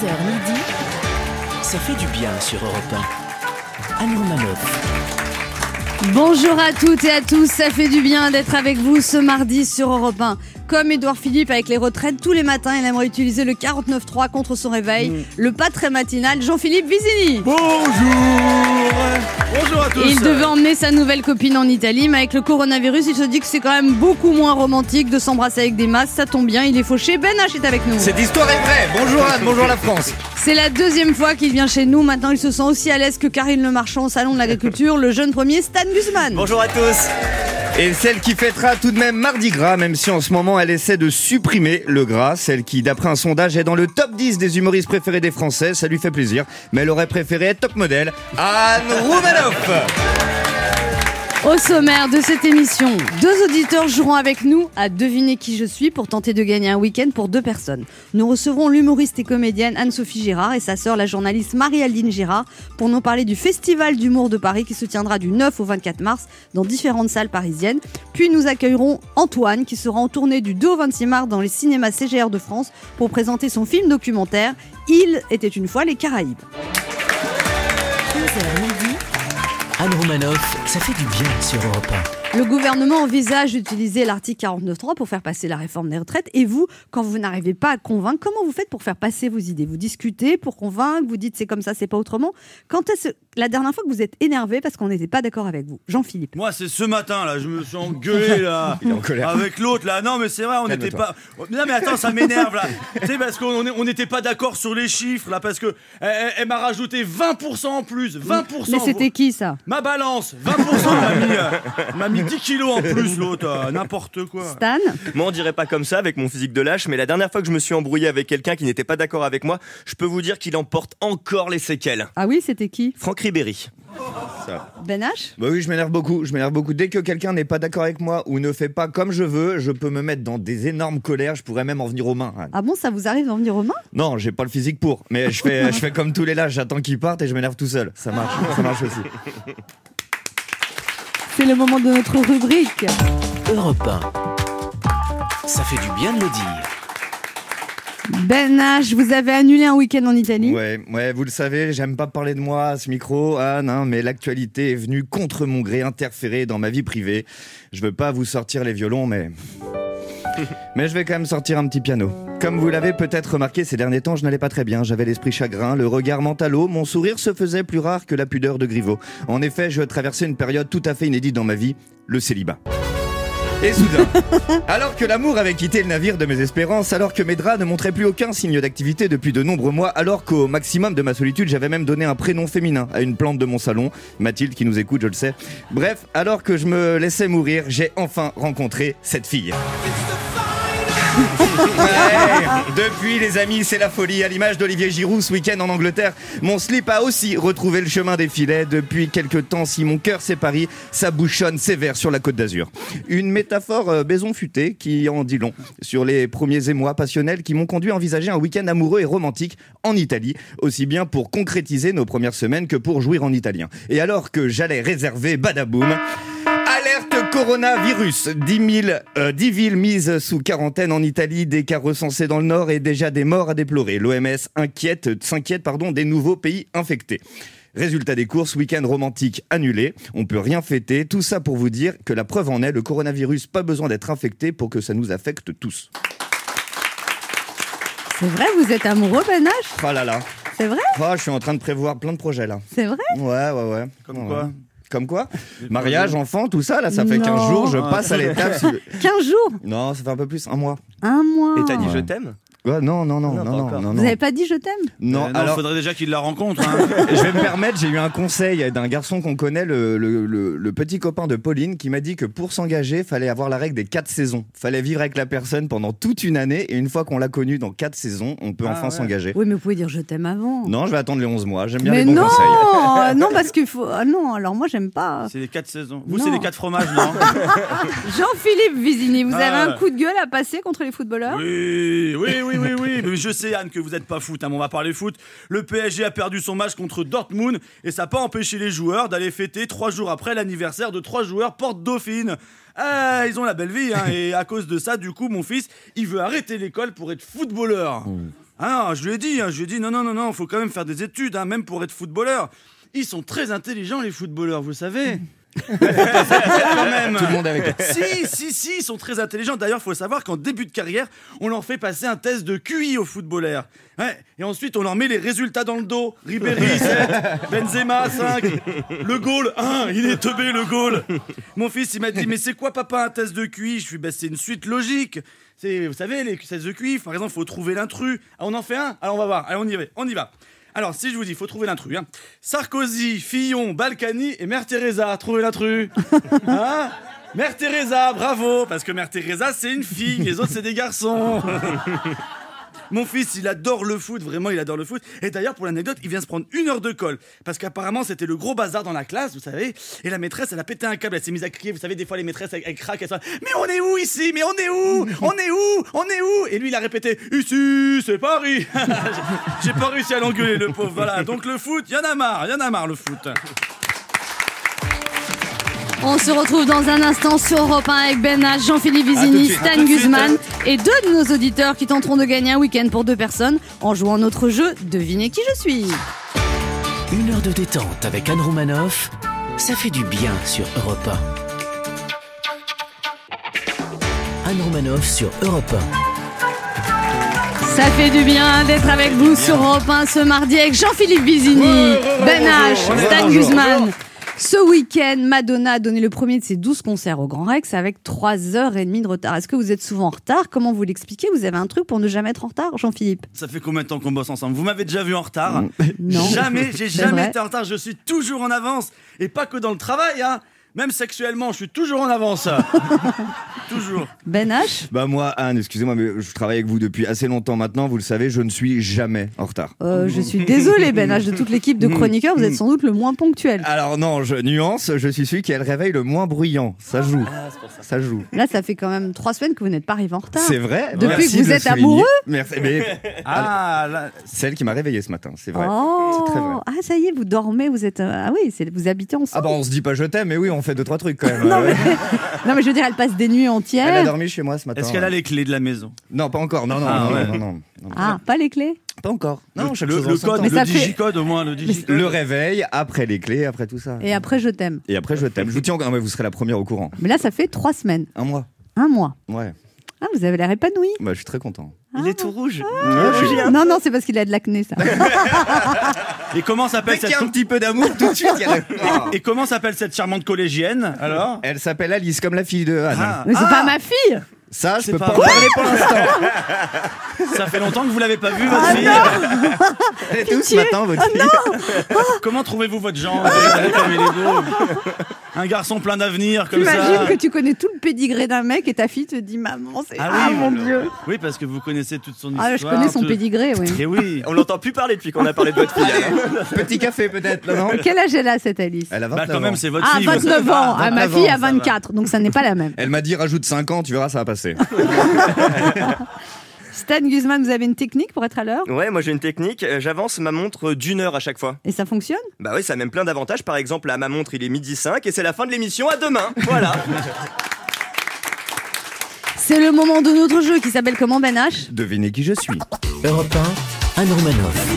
midi, ça fait du bien sur Europe 1. Anne Romanoff. Bonjour à toutes et à tous, ça fait du bien d'être avec vous ce mardi sur Europe 1. Comme Édouard Philippe avec les retraites, tous les matins, il aimerait utiliser le 49.3 contre son réveil. Le pas très matinal, Jean-Philippe Vizini. Bonjour à tous. Il devait emmener sa nouvelle copine en Italie, mais avec le coronavirus, il se dit que c'est quand même beaucoup moins romantique de s'embrasser avec des masses. Ça tombe bien, il est fauché. Ben H est avec nous. Cette histoire est vraie. Bonjour Anne, bonjour la France. C'est la deuxième fois qu'il vient chez nous. Maintenant, il se sent aussi à l'aise que Karine Le Marchand au Salon de l'Agriculture, le jeune premier Stan Guzman. Bonjour à tous. Et celle qui fêtera tout de même Mardi Gras, même si en ce moment elle essaie de supprimer le gras. Celle qui, d'après un sondage, est dans le top 10 des humoristes préférés des Français. Ça lui fait plaisir, mais elle aurait préféré être top modèle. Anne Romanoff. Au sommaire de cette émission, 2 auditeurs joueront avec nous à deviner qui je suis pour tenter de gagner un week-end pour 2 personnes. Nous recevrons l'humoriste et comédienne Anne-Sophie Girard et sa sœur, la journaliste Marie-Aldine Girard, pour nous parler du Festival d'humour de Paris qui se tiendra du 9 au 24 mars dans différentes salles parisiennes. Puis nous accueillerons Antoine qui sera en tournée du 2 au 26 mars dans les cinémas CGR de France pour présenter son film documentaire « Il était une fois les Caraïbes ». 15h midi, Anne Romanoff, ça fait du bien sur Europe 1. Le gouvernement envisage d'utiliser l'article 49.3 pour faire passer la réforme des retraites. Et vous, quand vous n'arrivez pas à convaincre, comment vous faites pour faire passer vos idées ? Vous discutez pour convaincre, vous dites c'est comme ça, c'est pas autrement. Quand est-ce la dernière fois que vous êtes énervé parce qu'on n'était pas d'accord avec vous ? Jean-Philippe. Moi, c'est ce matin, là, je me suis engueulé, là, Il est en colère. avec l'autre, là. Non, mais c'est vrai, on n'était pas... Non, mais attends, ça m'énerve, là. Tu sais, parce qu'on n'était pas d'accord sur les chiffres, là, parce que elle m'a rajouté 20% en plus, 20%. Mais c'était qui, ça ? Ma balance, 20% m'a mis 10 kilos en plus, l'autre, n'importe quoi. Stan ? Moi, on dirait pas comme ça avec mon physique de lâche, mais la dernière fois que je me suis embrouillé avec quelqu'un qui n'était pas d'accord avec moi, je peux vous dire qu'il en porte encore les séquelles. Ah oui, c'était qui ? Franck Ribéry. Ben H ? Bah oui, je m'énerve beaucoup. Dès que quelqu'un n'est pas d'accord avec moi ou ne fait pas comme je veux, je peux me mettre dans des énormes colères. Je pourrais même en venir aux mains. Anne. Ah bon, ça vous arrive d'en venir aux mains ? Non, j'ai pas le physique pour. Mais je fais comme tous les lâches. J'attends qu'ils partent et je m'énerve tout seul. Ça marche aussi. C'est le moment de notre rubrique. Europe 1. Ça fait du bien de le dire. Ben H, vous avez annulé un week-end en Italie ? Ouais, vous le savez, j'aime pas parler de moi à ce micro, Anne, hein, mais l'actualité est venue contre mon gré interférer dans ma vie privée. Je veux pas vous sortir les violons, mais je vais quand même sortir un petit piano. Comme vous l'avez peut-être remarqué, ces derniers temps, je n'allais pas très bien. J'avais l'esprit chagrin, le regard mentalo, mon sourire se faisait plus rare que la pudeur de Griveaux. En effet, je traversais une période tout à fait inédite dans ma vie, le célibat. Et soudain, alors que l'amour avait quitté le navire de mes espérances, alors que mes draps ne montraient plus aucun signe d'activité depuis de nombreux mois, alors qu'au maximum de ma solitude, j'avais même donné un prénom féminin à une plante de mon salon, Mathilde qui nous écoute, je le sais. Bref, alors que je me laissais mourir, j'ai enfin rencontré cette fille. Ouais, depuis les amis, c'est la folie. À l'image d'Olivier Giroud ce week-end en Angleterre, mon slip a aussi retrouvé le chemin des filets. Depuis quelques temps, si mon cœur c'est Paris, ça bouchonne sévère sur la Côte d'Azur. Une métaphore baison futée qui en dit long sur les premiers émois passionnels qui m'ont conduit à envisager un week-end amoureux et romantique en Italie, aussi bien pour concrétiser nos premières semaines que pour jouir en italien. Et alors que j'allais réserver badaboum, alerte coronavirus, 10 villes mises sous quarantaine en Italie, des cas recensés dans le Nord et déjà des morts à déplorer. L'OMS s'inquiète des nouveaux pays infectés. Résultat des courses, week-end romantique annulé, on peut rien fêter, tout ça pour vous dire que la preuve en est, le coronavirus, pas besoin d'être infecté pour que ça nous affecte tous. C'est vrai, vous êtes amoureux, Ben H ? Oh là là, C'est vrai ? je suis en train de prévoir plein de projets là. C'est vrai ? Ouais. Comme quoi ? Comme quoi ? Mariage, enfant, tout ça, là, ça fait 15 jours, je passe à l'étape. 15 jours ? Non, ça fait un peu plus, un mois. Un mois. Et t'as dit je t'aime ? Ouais, non. Vous avez pas dit je t'aime ? Non, alors faudrait déjà qu'il la rencontre. Hein. Je vais me permettre, j'ai eu un conseil d'un garçon qu'on connaît, le petit copain de Pauline, qui m'a dit que pour s'engager, fallait avoir la règle des 4 saisons. Fallait vivre avec la personne pendant toute une année, et une fois qu'on l'a connue dans 4 saisons, on peut s'engager. Oui, mais vous pouvez dire je t'aime avant. Non, je vais attendre les 11 mois, j'aime bien mais les bons conseils. Non, parce qu'il faut... Ah non, alors moi j'aime pas. C'est les 4 saisons. Vous, Non. c'est les 4 fromages, non ? Jean-Philippe Vizini, vous avez un coup de gueule à passer contre les footballeurs ? Oui. Mais je sais, Anne, que vous n'êtes pas foot, hein, mais on va parler foot. Le PSG a perdu son match contre Dortmund et ça n'a pas empêché les joueurs d'aller fêter 3 jours après l'anniversaire de 3 joueurs porte-dauphine. Ils ont la belle vie, hein, et à cause de ça, du coup, mon fils, il veut arrêter l'école pour être footballeur. Ah non, je lui ai dit, non, faut quand même faire des études, hein, même pour être footballeur. Ils sont très intelligents, les footballeurs, vous savez. Quand même. Tout le monde avec toi. Si, ils sont très intelligents. D'ailleurs, il faut savoir qu'en début de carrière, on leur fait passer un test de QI aux footballeurs. Ouais. Et ensuite, on leur met les résultats dans le dos. Ribéry, 7. Benzema, 5. Le goal, 1. Il est teubé, le goal. Mon fils, il m'a dit, mais c'est quoi, papa, un test de QI? Je lui ai dit, c'est une suite logique. Vous savez, les tests de QI, par exemple, il faut trouver l'intrus. Ah, on en fait un? Alors, on va voir. Allez, on y va. Alors, si je vous dis, il faut trouver l'intrus. Hein. Sarkozy, Fillon, Balkany et Mère Teresa. Trouvez l'intrus. Hein? Mère Teresa, bravo. Parce que Mère Teresa, c'est une fille. Les autres, c'est des garçons. Mon fils, il adore le foot. Vraiment, il adore le foot. Et d'ailleurs, pour l'anecdote, il vient se prendre 1 heure de colle. Parce qu'apparemment, c'était le gros bazar dans la classe, vous savez. Et la maîtresse, elle a pété un câble. Elle s'est mise à crier. Vous savez, des fois, les maîtresses, elles craquent. Elles sont mais on est où ici? Mais on est où? On est où? On est où? Et lui, il a répété ici, c'est Paris. J'ai pas réussi à l'engueuler, le pauvre. Voilà. Donc, le foot, y en a marre, le foot. On se retrouve dans un instant sur Europe 1 avec Ben H, Jean-Philippe Vizini, Stan Guzman et 2 de nos auditeurs qui tenteront de gagner un week-end pour 2 personnes en jouant notre jeu Devinez qui je suis. 1 heure de détente avec Anne Romanoff, ça fait du bien sur Europe 1. Anne Romanoff sur Europe 1. Ça fait du bien d'être avec vous sur Europe 1 ce mardi avec Jean-Philippe Vizini, Ben H, Stan Guzman. Ce week-end, Madonna a donné le premier de ses 12 concerts au Grand Rex avec 3h30 de retard. Est-ce que vous êtes souvent en retard? Comment vous l'expliquez? Vous avez un truc pour ne jamais être en retard, Jean-Philippe? Ça fait combien de temps qu'on bosse ensemble? Vous m'avez déjà vu en retard? Non. J'ai jamais été en retard. Je suis toujours en avance. Et pas que dans le travail, hein. Même sexuellement, je suis toujours en avance. Toujours. Ben H? Bah moi, Anne, excusez-moi, mais je travaille avec vous depuis assez longtemps maintenant. Vous le savez, je ne suis jamais en retard. Je suis désolée, Ben H, de toute l'équipe de chroniqueurs, vous êtes sans doute le moins ponctuel. Alors non, je nuance, je suis celui qui a le réveil le moins bruyant. Ça joue. Ça joue. Là, ça fait quand même 3 semaines que vous n'êtes pas arrivé en retard. C'est vrai. Depuis Merci que vous de êtes souligner. amoureux. Merci. Mais, celle qui m'a réveillé ce matin, c'est vrai. Oh. C'est très vrai. Ah, ça y est, vous dormez, vous êtes. Ah oui, vous habitez ensemble. Ah bah on se dit pas je t'aime, mais oui, on fait 2-3 trucs quand même. Non, mais je veux dire, elle passe des nuits entières. Elle a dormi chez moi ce matin. Est-ce qu'elle a les clés de la maison? Non, pas encore. Non. Ah, pas les clés? Pas encore. Non, chaque le chose en son code, temps. Mais ça le fait- digicode au moins, le digicode. Le réveil, après les clés, après tout ça. Et après, je t'aime. Et après je t'aime. Je vous tiens encore. Mais vous serez la première au courant. Mais là, ça fait 3 semaines. 1 mois. 1 mois. Ouais. Ah, vous avez l'air épanoui. Bah je suis très content. Il est tout rouge. Non, c'est parce qu'il a de l'acné, ça. Et comment Dès s'appelle qu'il y a un petit peu d'amour, tout de suite, il y a Et comment s'appelle cette charmante collégienne alors? Elle s'appelle Alice, comme la fille de Anne. Ah, Mais c'est pas ma fille. Ça, je C'est peux pas pas en vrai. parler pour l'instant. ça fait longtemps que vous l'avez pas vue, votre fille. Elle est où ce matin, votre fille? Comment trouvez-vous votre genre? Vous avez calmé les dos. Un garçon plein d'avenir comme ça. T'imagines que tu connais tout le pédigré d'un mec et ta fille te dit maman, c'est. Ah, mon Dieu. Oui, parce que vous connaissez toute son Ah, histoire. je connais son tout- pédigré, oui. Et oui. On l'entend plus parler depuis qu'on a parlé de votre fille. alors. Petit café peut-être, là, non? Quel âge elle a, cette Alice? Elle a 29 Bah quand même, ans. c'est votre Ah, fille. 29 ans. Ah, ma 29 fille ans, a 24, donc ça n'est pas la même. Elle m'a dit rajoute 5 ans, tu verras, ça va passer. Stan Guzman, vous avez une technique pour être à l'heure? Ouais, moi j'ai une technique. J'avance ma montre d'1 heure à chaque fois. Et ça fonctionne? Bah oui, ça a même plein d'avantages. Par exemple, à ma montre, il est 12h05 et c'est la fin de l'émission. À demain. Voilà. C'est le moment de notre jeu qui s'appelle comment, Ben H? Devinez qui je suis. Europe 1, Anne Romanoff.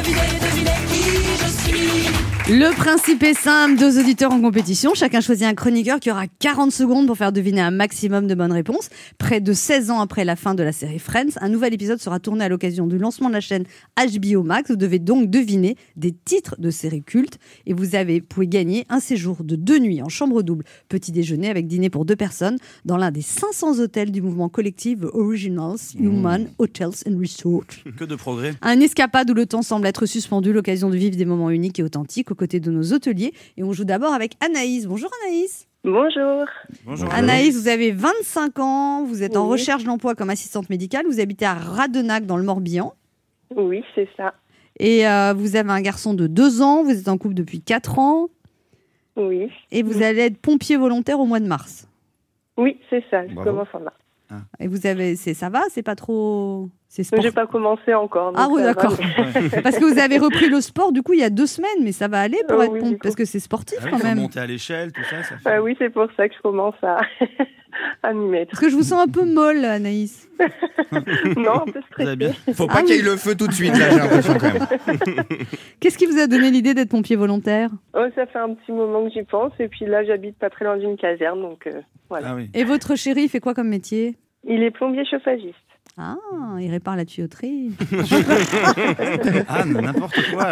Le principe est simple, 2 auditeurs en compétition. Chacun choisit un chroniqueur qui aura 40 secondes pour faire deviner un maximum de bonnes réponses. Près de 16 ans après la fin de la série Friends, un nouvel épisode sera tourné à l'occasion du lancement de la chaîne HBO Max. Vous devez donc deviner des titres de séries cultes et vous pouvez gagner un séjour de 2 nuits en chambre double, petit déjeuner avec dîner pour 2 personnes dans l'un des 500 hôtels du mouvement collectif Originals Human Hotels and Resorts. Que de progrès. Un escapade où le temps semble être suspendu, l'occasion de vivre des moments uniques et authentiques aux côtés de nos hôteliers. Et on joue d'abord avec Anaïs. Bonjour Anaïs. Bonjour. Bonjour. Anaïs, vous avez 25 ans, vous êtes en Oui. recherche d'emploi comme assistante médicale, vous habitez à Radenac dans le Morbihan. Oui, c'est ça. Et vous avez un garçon de 2 ans, vous êtes en couple depuis 4 ans Oui. et vous allez être pompier volontaire au mois de mars. Oui, c'est ça. Je Bravo. commence en mars. Et vous avez, ça va, c'est pas trop... C'est Mais sport. j'ai pas commencé encore. donc Ah oui, ça va, d'accord. mais- Parce que vous avez repris le sport du coup il y a 2 semaines, mais ça va aller pour être oui, pompier du coup. parce que c'est sportif Ah oui, quand faut même. monter à l'échelle, tout ça. Ça fait... Ah oui, c'est pour ça que je commence à... à m'y mettre. Parce que je vous sens un peu molle, Anaïs. Non, un peu Vous avez bien. stressée. Faut pas Ah qu'il y ait oui. le feu tout de suite, là, j'ai l'impression quand même. Qu'est-ce qui vous a donné l'idée d'être pompier volontaire? Oh, ça fait un petit moment que j'y pense. Et puis là, j'habite pas très loin d'une caserne. Donc voilà. Ah oui. Et votre chéri, il fait quoi comme métier? Il est plombier chauffagiste. Ah, il répare la tuyauterie. Ah, n'importe quoi.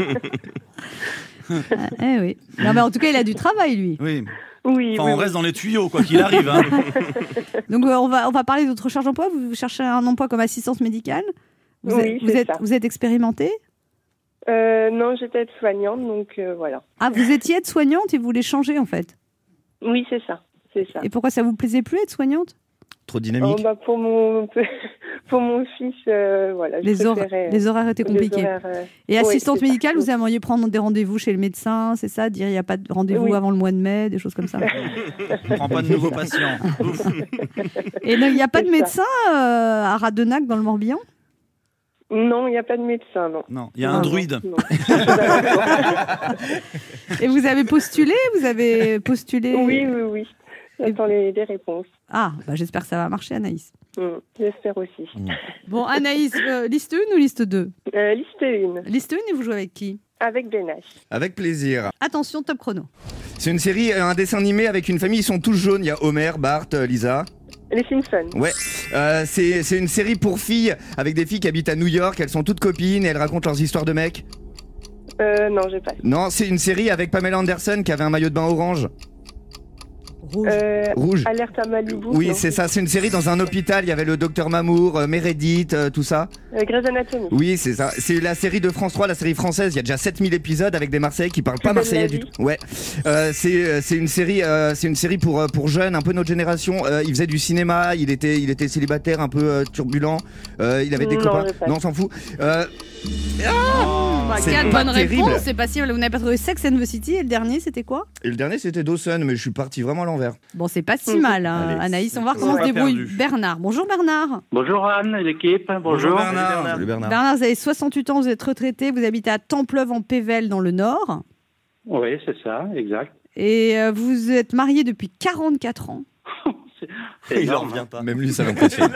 Eh oui. Non, mais en tout cas, il a du travail, lui. Oui. Oui, Enfin, oui, on oui. reste dans les tuyaux, quoi qu'il arrive. Hein. Donc, on va parler de votre recherche d'emploi. Vous cherchez un emploi comme assistance médicale? Oui, c'est ça. Vous êtes expérimenté? Non, j'étais aide-soignante, donc voilà. Ah, vous étiez aide-soignante et vous voulez changer, en fait. Oui, c'est ça. C'est ça. Et pourquoi ça vous plaisait plus, être soignante? Trop Oh, dynamique. bah, pour mon fils, voilà. Les horaires étaient compliqués. Et assistante c'est ça. médicale, vous aimeriez prendre des rendez-vous chez le médecin, c'est ça? Dire il n'y a pas de rendez-vous Oui. avant le mois de mai, des choses comme ça. On prend pas de nouveaux patients. Ouf. Et il n'y a pas de C'est ça. médecin à Radenac dans le Morbihan? Non, il n'y a pas de médecin, non. Non, il y a un druide. Non. Et vous avez postulé? Vous avez postulé? Oui. J'attends les réponses. Ah, bah j'espère que ça va marcher, Anaïs. J'espère aussi. Bon, Anaïs, liste 1 ou liste 2? Liste 1, Liste 1 et vous jouez avec qui? avec Benache. Avec plaisir. Attention, top chrono. C'est une série, un dessin animé avec une famille, ils sont tous jaunes. Il y a Homer, Bart, Lisa. Les Simpsons. Ouais, c'est une série pour filles avec des filles qui habitent à New York. Elles sont toutes copines et elles racontent leurs histoires de mecs. Non, j'ai pas. Non, c'est une série avec Pamela Anderson qui avait un maillot de bain orange. Rouge. Rouge. Alerte à Malibu. Oui, non. c'est ça. C'est une série dans un hôpital. Il y avait le docteur Mamour, Meredith, tout ça. Grey's Anatomy. Oui, c'est ça. C'est la série de France 3, la série française. Il y a déjà 7000 épisodes avec des Marseillais qui parlent pas Plus belle marseillais la du vie. tout. Ouais. C'est une série pour jeunes, un peu notre génération. Il faisait du cinéma. Il était célibataire, un peu turbulent. Il avait des Non, copains. j'ai pas. Non, on s'en fout. Bah, c'est 4 pas bonnes terrible. réponses, c'est pas si mal. Vous n'avez pas trouvé Sex and the City et le dernier, c'était quoi? Et le dernier, c'était Dawson, mais je suis parti vraiment à l'envers. Bon, c'est pas si mal, hein, Allez, Anaïs. On va voir on comment va se débrouille perdu. Bernard. Bonjour Bernard. Bonjour Anne et l'équipe. Bonjour. Bernard. Salut Bernard. Bernard, vous avez 68 ans, vous êtes retraité, vous habitez à Templeuve en Pével dans le Nord. Oui, c'est ça, exact. Et vous êtes marié depuis 44 ans. C'est Il en énorme, revient pas. Même lui, ça l'impressionne.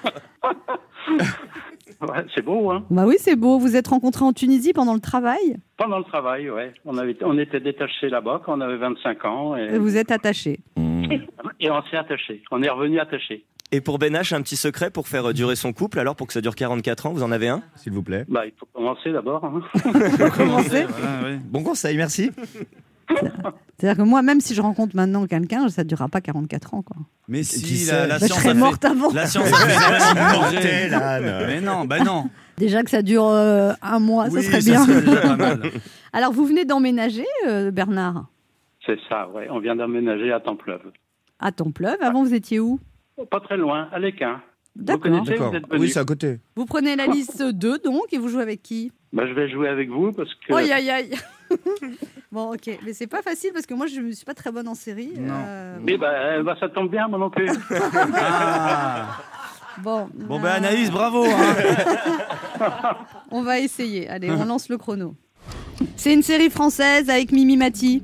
Ouais, c'est beau, hein. Bah oui, c'est beau. Vous êtes rencontrés en Tunisie pendant le travail Pendant le travail, ouais. On était détachés là-bas quand on avait 25 ans et vous êtes attachés. et on s'est attachés. On est revenu attachés. Et pour Benache, un petit secret pour faire durer son couple, alors pour que ça dure 44 ans, vous en avez un? S'il vous plaît. Bah, il faut commencer d'abord. Hein. Commencez. Voilà, oui. Bon conseil, merci. C'est-à-dire que moi, même si je rencontre maintenant quelqu'un, ça ne durera pas 44 ans. Quoi. Mais Qui si, sait la Je science serais a morte fait... avant. La science a fait énormément de Mortel, progrès. Anne. Mais non, bah non. Déjà que ça dure un mois, Oui, ça serait bien. déjà pas mal. Alors, vous venez d'emménager, Bernard, C'est ça, ouais. On vient d'emménager à Templeuve. à Templeuve. Avant, vous étiez où? Pas très loin, à l'Équin. Vous D'accord. connaissez, D'accord. vous êtes venu. Oui, c'est à côté. Vous prenez la liste 2, donc, et vous jouez avec qui? Bah, je vais jouer avec vous parce que... Aïe, aïe, aïe. Bon, ok. Mais c'est pas facile parce que moi, je ne suis pas très bonne en série. Non. Mais bah, ça tombe bien, moi non plus. Ah. Bon, Bon, ben Anaïs, bravo. Hein. on va essayer. Allez, on lance le chrono. C'est une série française avec Mimi Mati.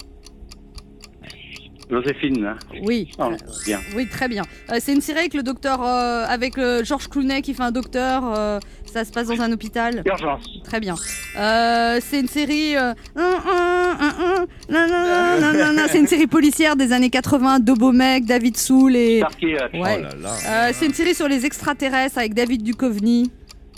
Joséphine, hein. Oui. Oh, bien. Oui, très bien. C'est une série avec le docteur, avec Georges Clooney qui fait un docteur. Ça se passe dans un hôpital. Urgence. Très bien. C'est une série. C'est une série policière des années 80. Dobo Mec, David Soul et. Starkey Hutch. Ouais. Oh là là. C'est une série sur les extraterrestres avec David Duchovny.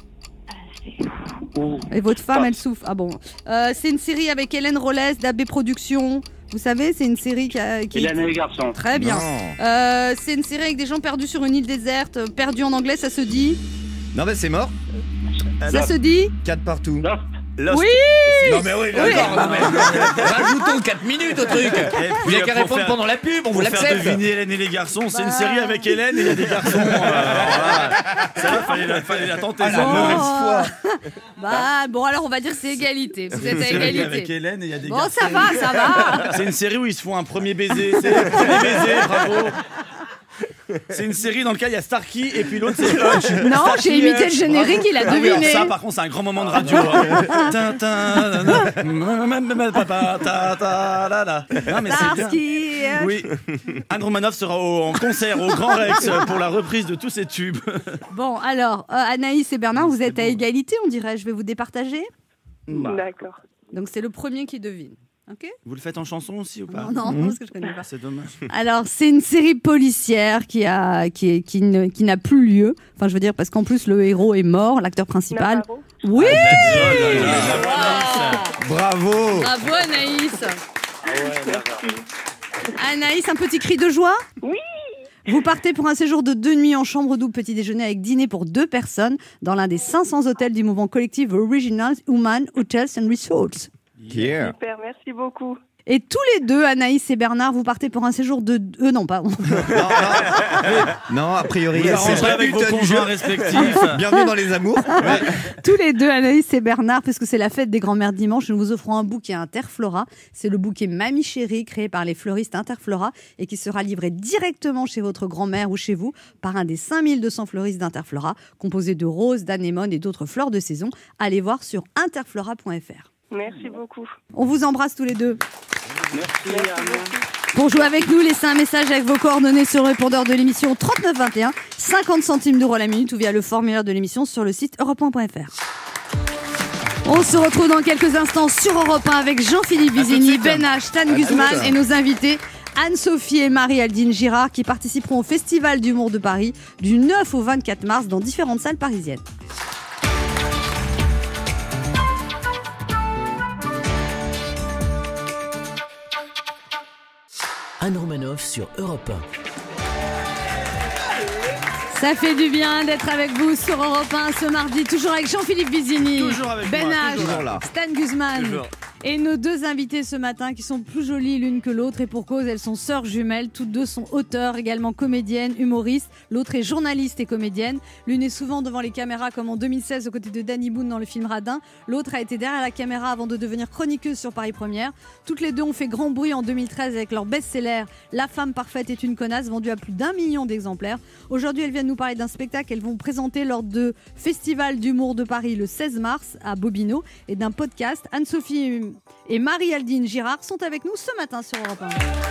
Ouh. Et votre femme, elle souffre. Ah bon. C'est une série avec Hélène Rollès d'AB Productions. Vous savez, c'est une série qui Hélène et les garçons. Très bien. Non. C'est une série avec des gens perdus sur une île déserte. Perdu en anglais, ça se dit. Non, mais c'est mort. Ça se dit. 4 partout. Lost. Lost. Oui. Non, mais oui, d'accord. non, mais- Rajoutons 4 minutes au truc. Vous n'avez qu'à pour répondre faire- pendant la pub, on vous Pour faire l'accepte. deviner Hélène et les garçons, c'est une Bah. série avec Hélène et il y a des garçons. Voilà. Ça va, fallait la tenter. Ah, ça. la Bon. mauvaise foi. Bah bon, alors on va dire que c'est égalité. Vous êtes Une à série avec égalité. Hélène et il y a des Bon, garçons. ça va, ça va. C'est une série où ils se font un premier baiser. C'est le premier baiser, bravo. C'est une série dans laquelle il y a Starkey et puis l'autre c'est Hutch. Non, Starkey j'ai imité Hutch. le générique, il a Ah oui, alors deviné. ça, par contre, c'est un grand moment de radio. Non, mais c'est bien. Starsky. Oui. Anne Romanoff sera en concert au Grand Rex pour la reprise de tous ses tubes. Bon, alors, Anaïs et Bernard, vous êtes à égalité, on dirait. Je vais vous départager. D'accord. Donc, c'est le premier qui devine. Ok ? Vous le faites en chanson aussi ou pas? Non, parce que je connais pas. C'est dommage. Alors, c'est une série policière qui n'a plus lieu. Enfin, je veux dire, parce qu'en plus, le héros est mort, l'acteur principal. Navarro. Oui! Bravo. Bravo, Anaïs! Anaïs, un petit cri de joie? Oui. Vous partez pour un séjour de 2 nuits en chambre double petit déjeuner avec dîner pour 2 personnes dans l'un des 500 hôtels du mouvement collectif Original Human Hotels and Resorts. Yeah. Super, merci beaucoup. Et tous les deux, Anaïs et Bernard, vous partez pour un séjour de... non, pardon. Non, a priori, Vous arrangerez avec vos conjoints respectifs. Bienvenue dans les amours. Tous les deux, Anaïs et Bernard, puisque c'est la fête des grands-mères dimanche, nous vous offrons un bouquet Interflora. C'est le bouquet Mamie Chérie, créé par les fleuristes Interflora et qui sera livré directement chez votre grand-mère ou chez vous par un des 5200 fleuristes d'Interflora, composé de roses, d'anémones et d'autres fleurs de saison. Allez voir sur interflora.fr. Merci beaucoup. On vous embrasse tous les deux. Merci, Anne. Pour jouer avec nous, laissez un message avec vos coordonnées sur le répondeur de l'émission 3921, 50 centimes d'euros la minute ou via le formulaire de l'émission sur le site europe1.fr. On se retrouve dans quelques instants sur Europe 1 avec Jean-Philippe Vizini, Ben H, Stan Guzman et nos invités Anne-Sophie et Marie-Aldine Girard qui participeront au Festival d'humour de Paris du 9 au 24 mars dans différentes salles parisiennes. Anne Romanoff sur Europe 1. Ça fait du bien d'être avec vous sur Europe 1 ce mardi, toujours avec Jean-Philippe Vizini, Toujours avec Ben moi, H, toujours là. Stan Guzman Toujours. et nos deux invités ce matin qui sont plus jolies l'une que l'autre et pour cause, elles sont sœurs jumelles. Toutes deux sont auteurs, également comédiennes, humoristes. L'autre est journaliste et comédienne. L'une est souvent devant les caméras comme en 2016 aux côtés de Danny Boone dans le film Radin. L'autre a été derrière la caméra avant de devenir chroniqueuse sur Paris Première. Toutes les deux ont fait grand bruit en 2013 avec leur best-seller La femme parfaite est une connasse, vendu à plus d'1 million d'exemplaires. Aujourd'hui, elles viennent nous parler d'un spectacle qu'elles vont présenter lors de Festival d'humour de Paris le 16 mars à Bobino et d'un podcast. Anne-Sophie et Marie-Aldine Girard sont avec nous ce matin sur Europe 1.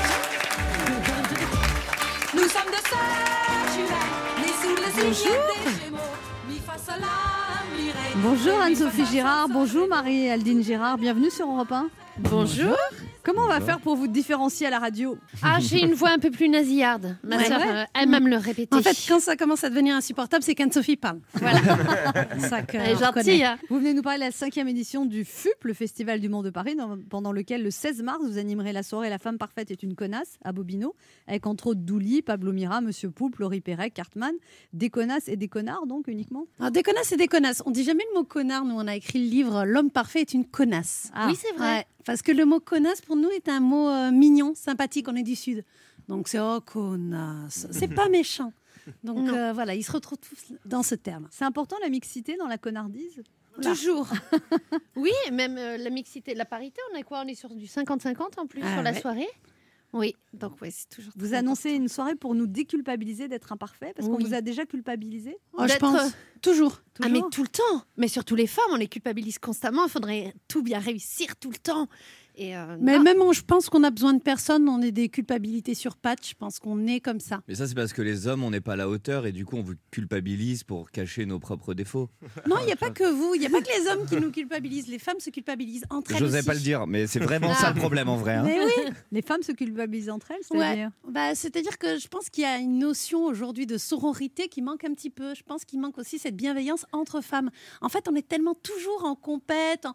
Nous sommes de sœurs jumelles, nées sous les Bonjour. signes des Gémeaux, mis face à la mirée. Bonjour Anne-Sophie Girard, bonjour Marie-Aldine Girard, bienvenue sur Europe 1. Bonjour. Comment on va faire pour vous différencier à la radio? Ah, j'ai une voix un peu plus nasillarde. Ma sœur elle-même le répétait. En fait, quand ça commence à devenir insupportable, c'est qu'Anne-Sophie parle. Voilà. Ça que Elle est on gentille. reconnaît. Hein. Vous venez nous parler de la 5e édition du FUP, le Festival d'humour de Paris, pendant lequel le 16 mars, vous animerez la soirée La femme parfaite est une connasse à Bobino, avec entre autres Douli, Pablo Mira, Monsieur Poulpe, Laurie Perret, Cartman, des connasses et des connards donc uniquement. Alors, des connasses et des connasses. On dit jamais le mot connard. Nous, on a écrit le livre L'homme parfait est une connasse. Ah. Oui, c'est vrai. Ouais, parce que le mot connasse, pour nous, est un mot mignon, sympathique. On est du Sud. Donc, c'est oh, connasse. C'est pas méchant. Donc, Non. voilà, ils se retrouvent tous dans ce terme. C'est important la mixité dans la connardise? Toujours. Oui, même la mixité, la parité, on est quoi? On est sur du 50-50 en plus Ah sur la ouais. soirée. Oui, donc ouais, c'est toujours. Vous très annoncez une soirée pour nous déculpabiliser d'être imparfait parce qu'on Oui. vous a déjà culpabilisé? Oh, je D'être- pense. Toujours. Ah mais tout le temps. Mais surtout les femmes, on les culpabilise constamment. Il faudrait tout bien réussir tout le temps. Et Mais non. même, je pense qu'on a besoin de personne. On est des culpabilités sur pattes. Je pense qu'on est comme ça. Mais ça, c'est parce que les hommes, on n'est pas à la hauteur et du coup, on vous culpabilise pour cacher nos propres défauts. Non, il n'y a pas que vous. Il n'y a pas que les hommes qui nous culpabilisent. Les femmes se culpabilisent entre elles J'osais aussi. pas le dire, mais c'est vraiment Ah. ça le problème en vrai. Hein. Mais oui. Les femmes se culpabilisent entre elles, Ouais. c'est-à-dire? C'est-à-dire que je pense qu'il y a une notion aujourd'hui de sororité qui manque un petit peu. Je pense qu'il manque aussi cette bienveillance entre femmes. En fait, on est tellement toujours en compète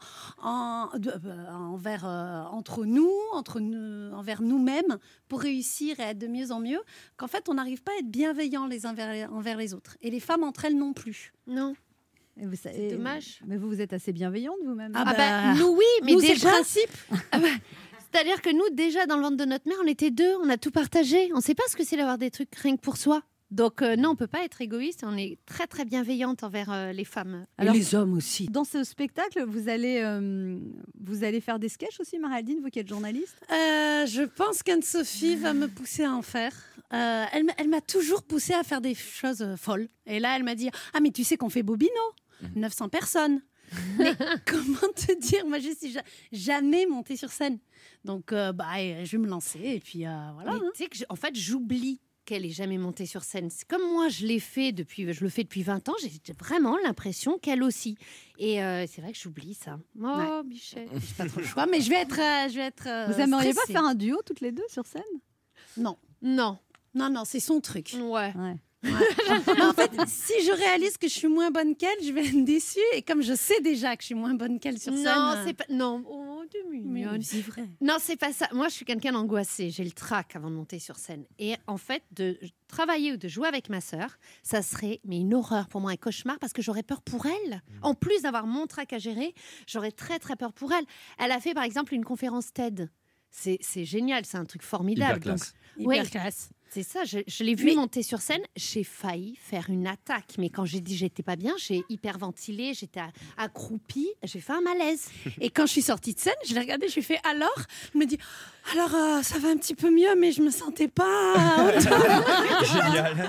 entre nous, envers nous-mêmes, pour réussir et être de mieux en mieux, qu'en fait, on n'arrive pas à être bienveillants les uns envers les autres. Et les femmes entre elles non plus. Non. Et vous- C'est et- dommage. Mais vous êtes assez bienveillante vous-même. Ah Ah bah, bah, nous oui, mais nous, c'est le déjà. principe. Ah bah, c'est-à-dire que nous déjà dans le ventre de notre mère, on était deux, on a tout partagé. On sait pas ce que c'est d'avoir des trucs rien que pour soi. Donc non, on peut pas être égoïste. On est très très bienveillante envers les femmes. Alors, Et les hommes aussi. Dans ce spectacle, vous allez faire des sketchs aussi, Marie-Aldine, vous qui êtes journaliste. Je pense qu'Anne-Sophie va me pousser à en faire. Elle m'a toujours poussée à faire des choses folles. Et là, elle m'a dit « Ah, mais tu sais qu'on fait Bobino 900 personnes. » Mais comment te dire? Moi, je suis jamais montée sur scène. Donc, je vais me lancer et puis voilà. Mais tu sais que en fait, j'oublie qu'elle est jamais montée sur scène. C'est comme moi, je le fais depuis 20 ans. J'ai vraiment l'impression qu'elle aussi. Et c'est vrai que j'oublie ça. Oh, Michel, j'ai pas trop le choix, mais je vais être. Vous aimeriez pas stressée. faire un duo toutes les deux sur scène? Non, c'est son truc. Ouais. En fait, si je réalise que je suis moins bonne qu'elle, je vais être déçue. Et comme je sais déjà que je suis moins bonne qu'elle sur scène. Non, c'est pas. Non, oh, t'es Mais mignonne. c'est vrai. Non, c'est pas ça. Moi, je suis quelqu'un d'angoissé. J'ai le trac avant de monter sur scène. Et en fait, de travailler ou de jouer avec ma sœur, ça serait une horreur pour moi, un cauchemar, parce que j'aurais peur pour elle. En plus d'avoir mon trac à gérer, j'aurais très très peur pour elle. Elle a fait par exemple une conférence TED. C'est génial, c'est un truc formidable. Hyper classe. Hyper classe. C'est ça, je l'ai vu monter sur scène, j'ai failli faire une attaque. Mais quand j'ai dit j'étais pas bien, j'ai hyperventilé, j'étais accroupie, j'ai fait un malaise. Et quand je suis sortie de scène, je l'ai regardée, je lui ai fait alors. Elle me dit alors ça va un petit peu mieux, mais je me sentais pas. Génial.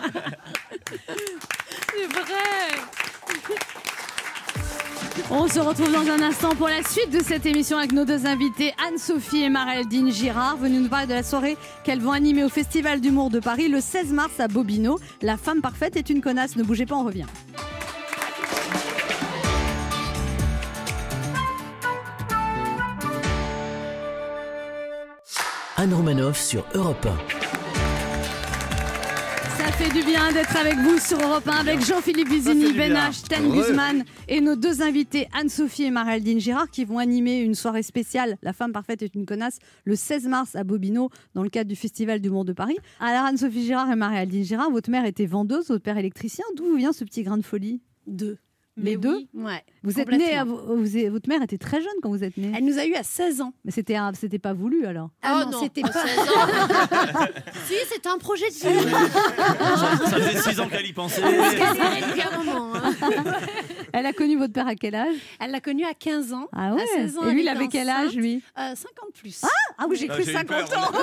C'est vrai. On se retrouve dans un instant pour la suite de cette émission avec nos deux invités, Anne-Sophie et Marie-Aldine Girard, venues nous parler de la soirée qu'elles vont animer au Festival d'humour de Paris le 16 mars à Bobino. La femme parfaite est une connasse. Ne bougez pas, on revient. Anne Romanoff sur Europe 1. Ça fait du bien d'être avec vous sur Europe 1 avec Jean-Philippe Vizini, Ben H, Ten Guzman et nos deux invités Anne-Sophie et Marie-Aldine Girard qui vont animer une soirée spéciale La femme parfaite est une connasse le 16 mars à Bobino dans le cadre du Festival d'humour de Paris. Alors Anne-Sophie Girard et Marie-Aldine Girard, votre mère était vendeuse, votre père électricien. D'où vient ce petit grain de folie? Deux. Les deux? Ouais. Vous êtes née, votre mère était très jeune quand vous êtes née. Elle nous a eu à 16 ans. Mais c'était pas voulu alors. Ah non, c'était pas. Si, c'était un projet de vie. Ça faisait 6 ans qu'elle y pensait. Elle a connu votre père à quel âge? Elle l'a connu à 15 ans. Ah ouais. À 16 ans, et lui, il était avait quel âge, lui? 50 plus. Ah oui, j'ai cru 50 ans.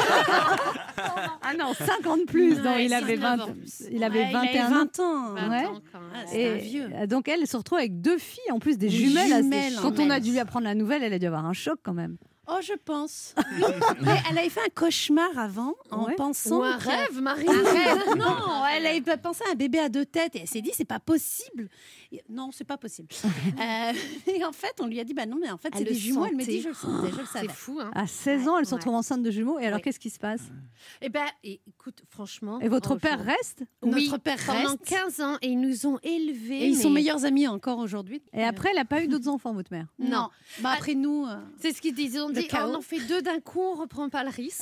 Ah non, 50 plus. Non, il avait 20 ans. Il avait 21 ans. 20 ans. Ouais. C'était un vieux. Donc elle se retrouve avec deux filles, en plus des jumelles. Quand on a dû lui apprendre la nouvelle, elle a dû avoir un choc quand même. Oh, je pense. Mais elle avait fait un cauchemar avant en pensant. Ou un rêve, Marie. Non, elle avait pensé à un bébé à deux têtes et elle s'est dit c'est pas possible. Non, c'est pas possible. Et en fait, on lui a dit bah non, mais en fait, c'est des jumeaux. Elle me dit je le sentais, je le savais. C'est fou. Hein. À 16 ans, elle se retrouve enceinte de jumeaux. Et alors, qu'est-ce qui se passe? Eh ben, écoute, franchement. Et votre père reste? Oui, Notre père pendant reste. 15 ans et ils nous ont élevés. Et ils sont meilleurs amis encore aujourd'hui. Et après, elle n'a pas eu d'autres enfants, votre mère? Non. Bah après nous. C'est ce qu'ils disaient. On dit on en fait 2 d'un coup, on reprend pas le risque.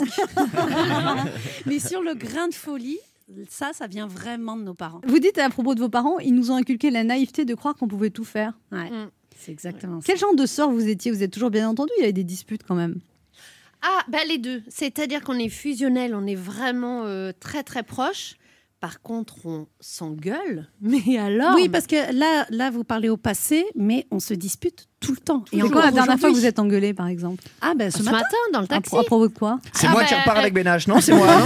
Mais sur le grain de folie. Ça vient vraiment de nos parents. Vous dites à propos de vos parents, ils nous ont inculqué la naïveté de croire qu'on pouvait tout faire. Ouais, c'est exactement ça. Quel genre de sœur vous étiez? Vous êtes toujours bien entendu? Il y avait des disputes quand même. Ah, bah les deux. C'est-à-dire qu'on est fusionnels, on est vraiment très très proches. Par contre, on s'engueule. Mais alors? Oui, parce que là, vous parlez au passé, mais on se dispute tout le temps. Et quand la dernière fois que vous êtes engueulés, par exemple? Ah ben ce matin dans le taxi. À propos de quoi? C'est moi qui repars avec Ben H, non? C'est moi.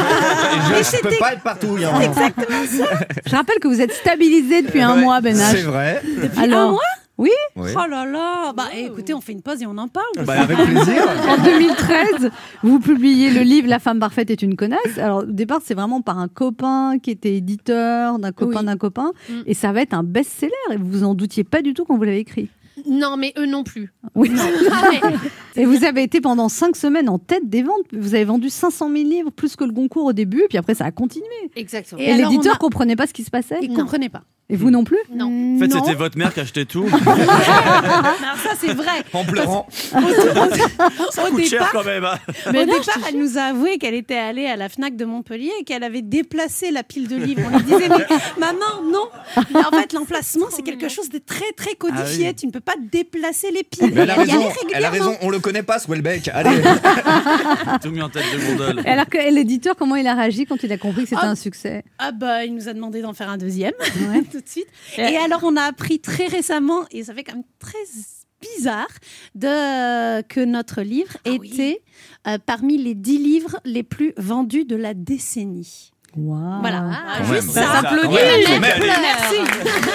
Je peux pas être partout. C'est exactement ça. Je rappelle que vous êtes stabilisé depuis un mois, Ben H. C'est vrai. Depuis un mois? Oui. Oh là là. Bah écoutez, on fait une pause et on en parle. Avec plaisir. En 2013, vous publiez le livre La femme parfaite est une connasse. Alors au départ, c'est vraiment par un copain qui était éditeur, d'un copain d'un copain. Et ça va être un best-seller. Et vous vous en doutiez pas du tout quand vous l'avez écrit. Non, mais eux non plus. Oui. Et vous avez été pendant 5 semaines en tête des ventes. Vous avez vendu 500 000 livres, plus que le Goncourt au début. Et puis après, ça a continué. Exactement. Et l'éditeur ne comprenait pas ce qui se passait. Il ne comprenait pas. Et vous non plus? Non. En fait, c'était votre mère qui achetait tout. Non, ça c'est vrai. En pleurant. Ça coûte cher quand même. Hein. Mais au départ, elle nous a avoué qu'elle était allée à la Fnac de Montpellier et qu'elle avait déplacé la pile de livres. On lui disait mais maman non. Mais en fait, l'emplacement c'est quelque chose de très très codifié. Tu ne peux pas déplacer les piles. Mais elle a Il y raison, allait elle a régulièrement. raison, on le connaît pas ce Welbeck. Allez. Tout mis en tête de gondole. Et alors que l'éditeur, comment il a réagi quand il a compris que c'était un succès? Ah bah, il nous a demandé d'en faire un deuxième, tout de suite. Et alors, on a appris très récemment, et ça fait quand même très bizarre, que notre livre était parmi les 10 livres les plus vendus de la décennie. Wow. Voilà, Quand juste même. ça. s'applaudit. Quand même. Merci.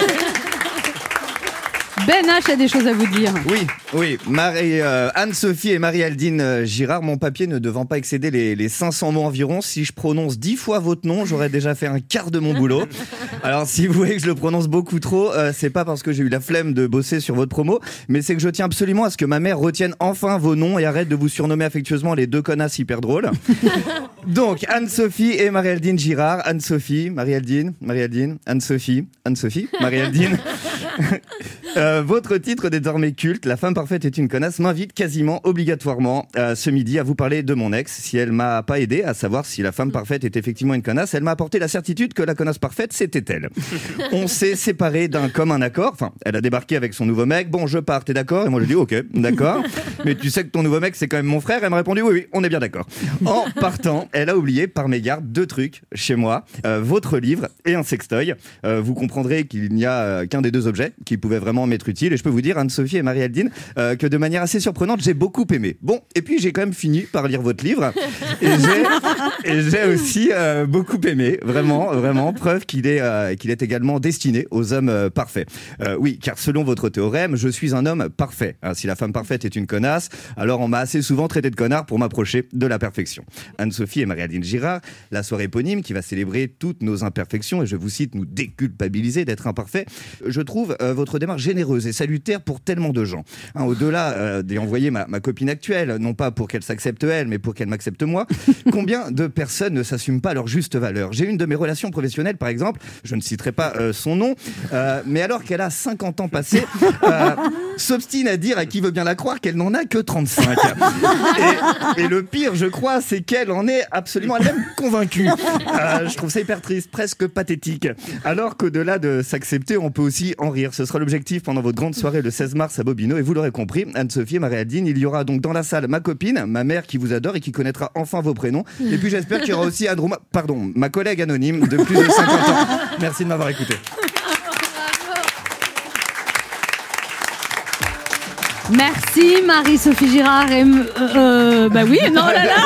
Ben H a des choses à vous dire. Oui. Anne-Sophie et Marie-Aldine Girard, mon papier ne devant pas excéder les 500 mots environ. Si je prononce 10 fois votre nom, j'aurais déjà fait un quart de mon boulot. Alors si vous voyez que je le prononce beaucoup trop, c'est pas parce que j'ai eu la flemme de bosser sur votre promo, mais c'est que je tiens absolument à ce que ma mère retienne enfin vos noms et arrête de vous surnommer affectueusement les deux connasses hyper drôles. Donc Anne-Sophie et Marie-Aldine Girard. Anne-Sophie, Marie-Aldine, Anne-Sophie, Marie-Aldine. Votre titre désormais culte, La femme parfaite est une connasse, m'invite quasiment obligatoirement ce midi à vous parler de mon ex. Si elle m'a pas aidé à savoir si la femme parfaite est effectivement une connasse, elle m'a apporté la certitude que la connasse parfaite, c'était elle. On s'est séparés d'un commun accord. Enfin, elle a débarqué avec son nouveau mec. Bon, je pars, t'es d'accord? Et moi, je dis ok, d'accord. Mais tu sais que ton nouveau mec, c'est quand même mon frère. Elle m'a répondu oui, on est bien d'accord. En partant, elle a oublié par mégarde 2 trucs chez moi, votre livre et un sextoy. Vous comprendrez qu'il n'y a qu'un des 2 objets qui pouvait vraiment m'être utile. Et je peux vous dire, Anne-Sophie et Marie-Aldine, que de manière assez surprenante, j'ai beaucoup aimé. Bon, et puis j'ai quand même fini par lire votre livre. Et j'ai aussi beaucoup aimé. Vraiment. Preuve qu'il est également destiné aux hommes parfaits. Oui, car selon votre théorème, je suis un homme parfait. Si la femme parfaite est une connasse, alors on m'a assez souvent traité de connard pour m'approcher de la perfection. Anne-Sophie et Marie-Aldine Girard, la soirée éponyme qui va célébrer toutes nos imperfections, et je vous cite, nous déculpabiliser d'être imparfaits, je trouve votre démarche généreuse et salutaire pour tellement de gens. Au-delà d'envoyer ma copine actuelle, non pas pour qu'elle s'accepte elle, mais pour qu'elle m'accepte moi, combien de personnes ne s'assument pas leur juste valeur? J'ai une de mes relations professionnelles, par exemple, je ne citerai pas son nom, mais alors qu'elle a 50 ans passés, s'obstine à dire à qui veut bien la croire qu'elle n'en a que 35. Et le pire, je crois, c'est qu'elle en est absolument elle-même convaincue. Je trouve ça hyper triste, presque pathétique. Alors qu'au-delà de s'accepter, on peut aussi en rire. Ce sera l'objectif pendant votre grande soirée le 16 mars à Bobino. Et vous l'aurez compris, Anne-Sophie et Marie-Aldine, il y aura donc dans la salle ma copine, ma mère qui vous adore et qui connaîtra enfin vos prénoms. Et puis j'espère qu'il y aura aussi ma collègue anonyme de plus de 50 ans. Merci de m'avoir écouté. Merci Marie-Sophie Girard et bah oui, non là là.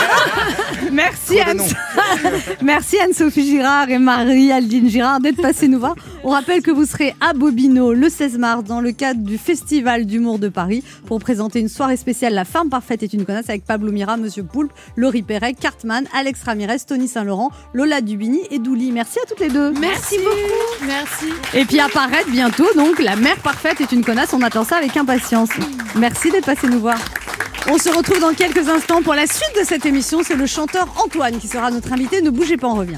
Merci Anne-Sophie Girard et Marie-Aldine Girard d'être passées nous voir. On rappelle que vous serez à Bobino le 16 mars dans le cadre du Festival d'humour de Paris pour présenter une soirée spéciale La femme parfaite est une connasse avec Pablo Mira, Monsieur Poulpe, Laurie Perret, Cartman, Alex Ramirez, Tony Saint-Laurent, Lola Dubini et Douli. Merci à toutes les deux. Merci beaucoup. Merci. Et puis apparaître bientôt donc La mère parfaite est une connasse. On attend ça avec impatience. Merci d'être passé nous voir. On se retrouve dans quelques instants pour la suite de cette émission. C'est le chanteur Antoine qui sera notre invité. Ne bougez pas, on revient.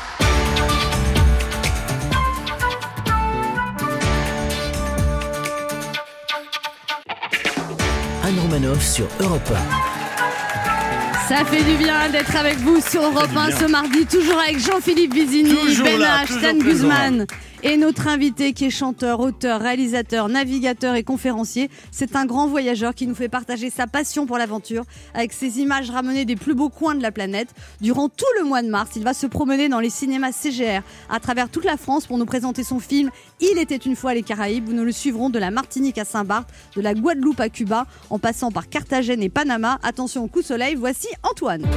Anne Romanoff sur Europe 1. Ça fait du bien d'être avec vous sur Europe 1 ce mardi, toujours avec Jean-Philippe Vizini, Ben H, Stan Guzman et notre invité qui est chanteur, auteur, réalisateur, navigateur et conférencier. C'est un grand voyageur qui nous fait partager sa passion pour l'aventure avec ses images ramenées des plus beaux coins de la planète. Durant tout le mois de mars, il va se promener dans les cinémas CGR à travers toute la France pour nous présenter son film Il était une fois les Caraïbes, où nous le suivrons de la Martinique à Saint-Barth, de la Guadeloupe à Cuba, en passant par Carthagène et Panama. Attention au coup de soleil, voici Antoine.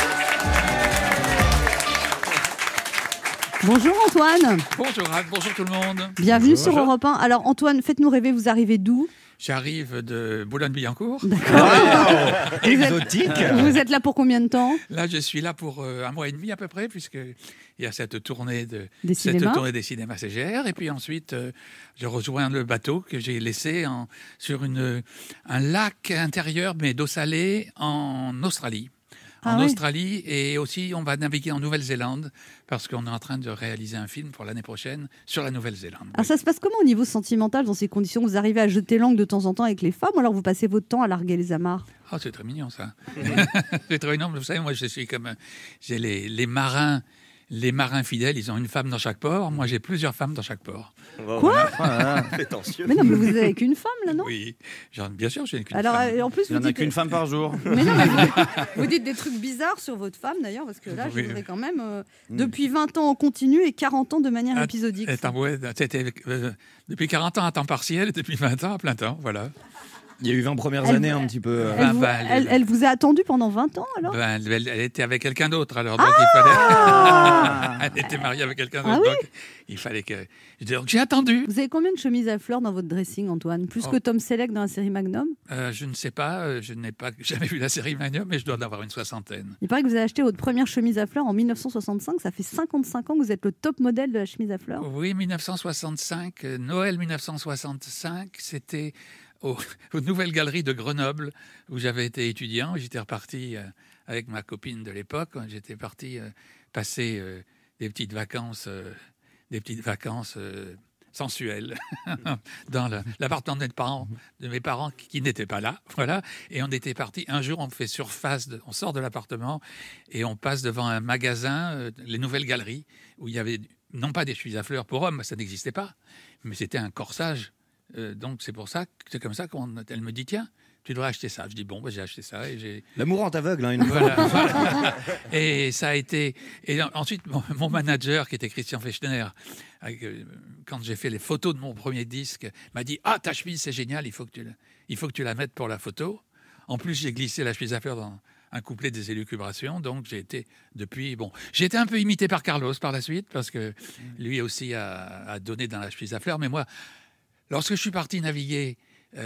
Bonjour Antoine. Bonjour Anne, bonjour tout le monde. Bienvenue sur Europe 1. Alors Antoine, faites-nous rêver, vous arrivez d'où ? J'arrive de Boulogne-Billancourt. D'accord. Exotique. Vous êtes là pour combien de temps ? Là, je suis là pour 1 mois et demi à peu près, puisqu'il y a cette tournée des cinémas CGR. Et puis ensuite, je rejoins le bateau que j'ai laissé sur un lac intérieur, mais d'eau salée, en Australie. Australie, et aussi on va naviguer en Nouvelle-Zélande parce qu'on est en train de réaliser un film pour l'année prochaine sur la Nouvelle-Zélande. Alors ça se passe comment au niveau sentimental dans ces conditions ? Vous arrivez à jeter langue de temps en temps avec les femmes ou alors vous passez votre temps à larguer les amarres ? Oh, c'est très mignon ça. C'est très mignon. Vous savez, moi je suis comme j'ai les marins les marins fidèles, ils ont une femme dans chaque port. Moi, j'ai plusieurs femmes dans chaque port. Quoi Prétentieux. Mais non, mais vous êtes avec une femme là, non? Oui, bien sûr, j'ai qu'une Alors, femme. en plus, Il n'y en a qu'une femme par jour. Mais non, mais vous dites des trucs bizarres sur votre femme d'ailleurs, parce que là, je voudrais quand même. Depuis 20 ans en continu et 40 ans de manière épisodique. C'était depuis 40 ans à temps partiel et depuis 20 ans à plein temps, voilà. Il y a eu 20 premières années un petit peu. Elle vous a attendu pendant 20 ans alors? Elle était avec quelqu'un d'autre alors, donc il fallait. Elle était mariée avec quelqu'un d'autre, donc il fallait que. Donc j'ai attendu. Vous avez combien de chemises à fleurs dans votre dressing, Antoine? Plus que Tom Selleck dans la série Magnum? Je ne sais pas, je n'ai pas jamais vu la série Magnum, mais je dois en avoir une 60aine. Il paraît que vous avez acheté votre première chemise à fleurs en 1965. Ça fait 55 ans que vous êtes le top modèle de la chemise à fleurs. Oui, 1965, Noël 1965, c'était aux Nouvelles Galeries de Grenoble, où j'avais été étudiant. J'étais reparti avec ma copine de l'époque. J'étais parti passer des petites vacances sensuelles dans l'appartement de mes parents qui n'étaient pas là. Voilà. Et on était parti. Un jour, on fait surface, on sort de l'appartement et on passe devant un magasin, les Nouvelles Galeries, où il y avait non pas des chemises à fleurs pour hommes, ça n'existait pas, mais c'était un corsage. Donc c'est comme ça qu'elle me dit tiens, tu devrais acheter ça. Je dis bon, j'ai acheté ça et j'ai. L'amour en t'aveugle, une voilà. Et ça a été. Et ensuite mon manager qui était Christian Fechner, quand j'ai fait les photos de mon premier disque, m'a dit ta chemise c'est génial, il faut que tu la mettes pour la photo. En plus j'ai glissé la chemise à fleurs dans un couplet des élucubrations, donc j'ai été un peu imité par Carlos par la suite parce que lui aussi a donné dans la chemise à fleurs, mais moi. Lorsque je suis parti naviguer,